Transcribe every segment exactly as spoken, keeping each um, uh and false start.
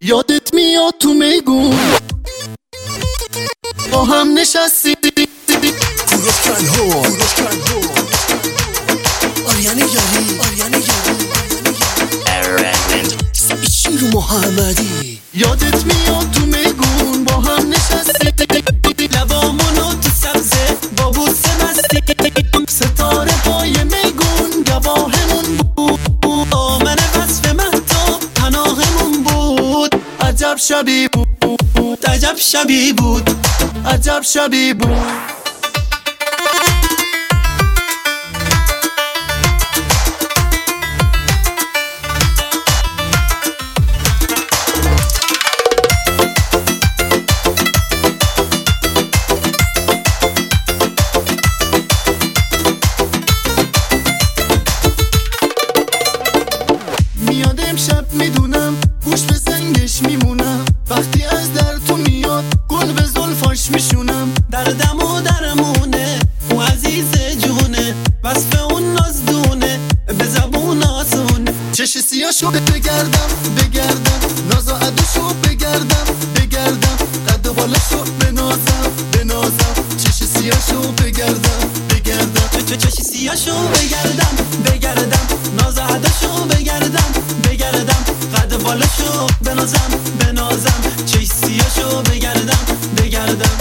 یادت میاد تو میگون با هم نشستی کوروش کنها آریان یاری آریان یاری شیر محمدی. یادت میاد تو میگون با هم نشستی لبامونو تو سبزه با بوسه مستی ستاره های میگون گواهمون بود آمن وصف مهتاب پناهمون بود عجب شبی بود عجب شبی بود عجب شبی بود. میاد امشب میدونم گوش به زنگش میمونم وقتی از در تو میاد گل به زلفاش میشونم دردم و درمونه او عزیز جونه وصف اون نازدونه به زبون آسونه چش سیاشو بگردم بگردم ناز و عدوشو بگردم بگردم قد و بالاشو بنازم بنازم چش سیاشو بگردم بگردم چش سیاشو بگردم بگردم ناز و عدوشو بگردم بگردم قد بالاشو بنازم بنازم چش سیاشو بگردم بگردم.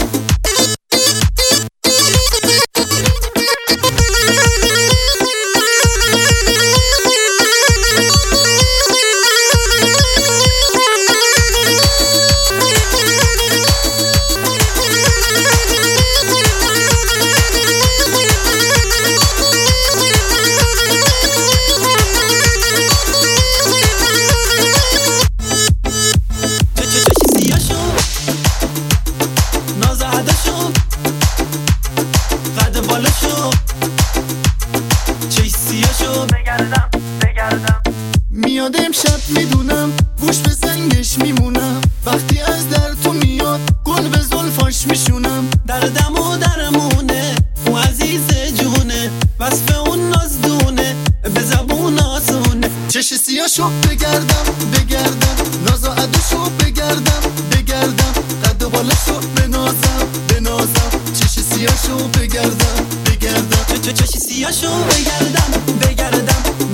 میاد امشب میدونم گوش به زنگش میمونم وقتی از در تو میاد گل به زلفاش میشونم دردم و درمونه او عزیز جونه وصف اون نازدونه به زبون آسونه چش سیاشو بگردم بگردم ناز و عدوشو بگردم بگردم قد و بالاشو بنازم بنازم چش سیاشو بگردم بگردم چش سیاشو بگردم بگردم